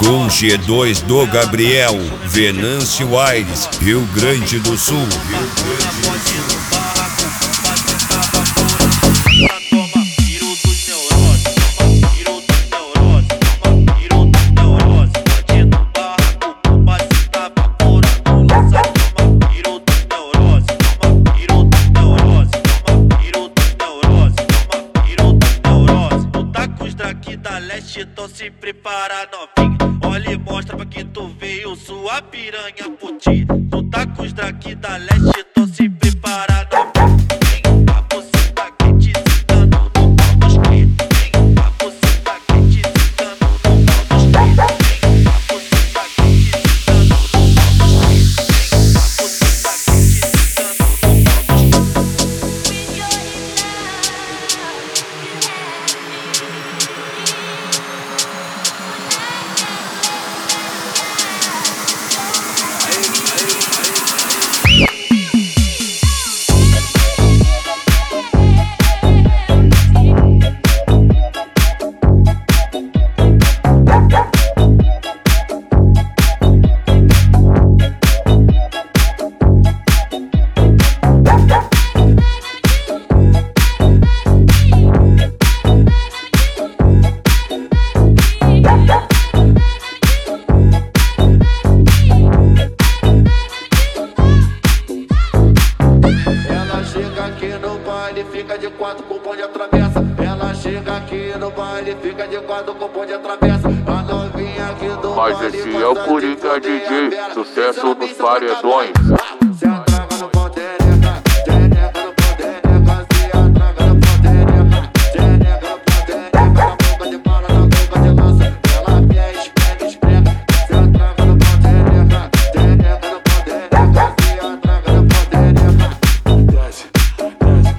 Com G2 do Gabriel, Venâncio Aires, Rio Grande do Sul. Então se prepara, novinha. Olha e mostra pra que tu veio sua piranha puti. Tu tá com os drag da leste, então se prepara, novinha. Vem, a você tá quente, sentando no pau dos cria. Vem, a você tá quente, sentando no pau dos cria. Vem, a você tá quente, sentando no pau dos cria. Vem, a você tá quente, sentando no pau dos cria. Fica de quatro com o pão de atravessa. Ela chega aqui no baile, fica de quatro com o pão de atravessa. A novinha aqui do mas baile, esse é o Coringa DJ, sucesso dos paredões. Se atraga no pão tereca, tereca no pão tereca. Se atraga no pão tereca, tereca no pão tereca. Na boca de bala, na boca de lança, ela quer esprega, esprega. Se atraga no pão tereca, tereca no pão tereca. Se atraga no pão tereca. Desce, desce.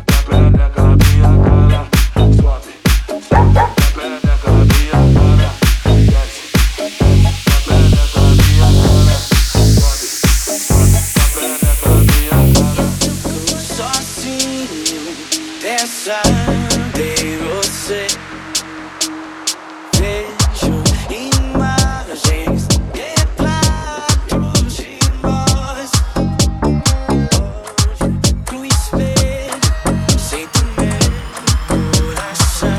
Pensando em você, vejo imagens, retratos de nós. Olho no espelho, sinto meu coração.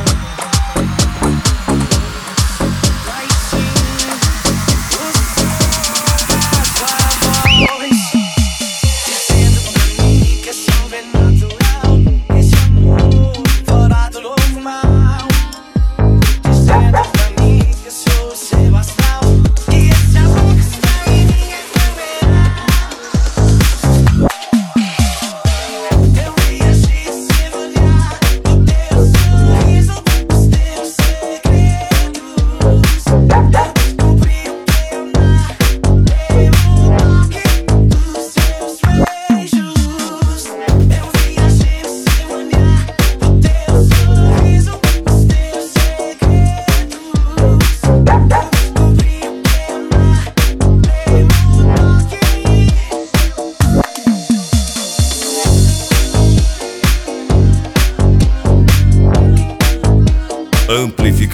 Mas sim, o som da sua voz, dizendo pra mim que é sobrenatural.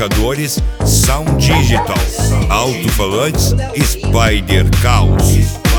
Amplificadores Sound Digital, alto-falantes Spider Caos.